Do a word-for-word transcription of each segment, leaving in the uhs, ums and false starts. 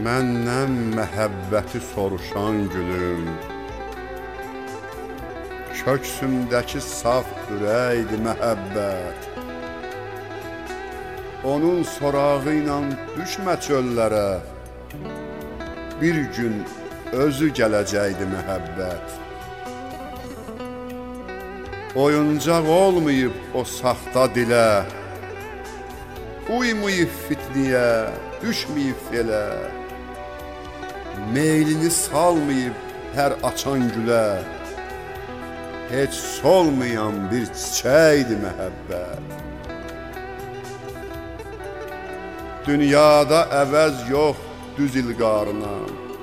Məndən məhəbbəti soruşan gülüm, köksümdəki saf ürəkdir məhəbbət. Onun sorağı ilə düşmə çöllərə, bir gün özü gələcəkdi məhəbbət. Oyuncaq olmayıb o saxta dilə, uymayıb fitniyə, düşməyib felə, meylini salmayıb hər açan gülə, heç solmayan bir çiçəkdir məhəbbət. Dünyada əvəz yox düz ilqarına,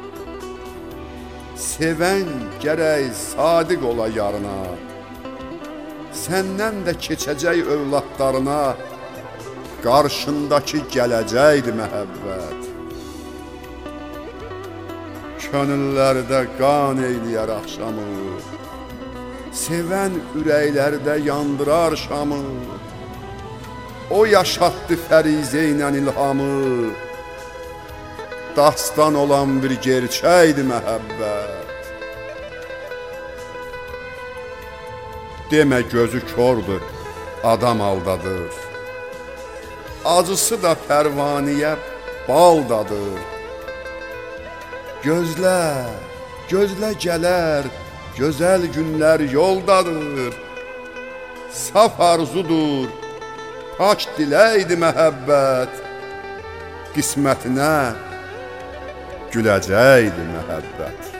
sevən gərək sadiq ola yarına, səndən də keçəcək övladlarına, qarşındakı gələcəkdir məhəbbət. Könüllərdə qan eyləyər axşamı, sevən ürəklərdə yandırar şamı, o yaşatdı fərizə ilə ilhamı, dastan olan bir gerçəkdir məhəbbət. Demə gözü kördür, adam aldadır, acısı da pərvaniyə baldadır. Gözlə, gözlə gələr, gözəl günlər yoldadır. Saf arzudur, pak diləkdir məhəbbət. Qismətinə güləcəkdir məhəbbət.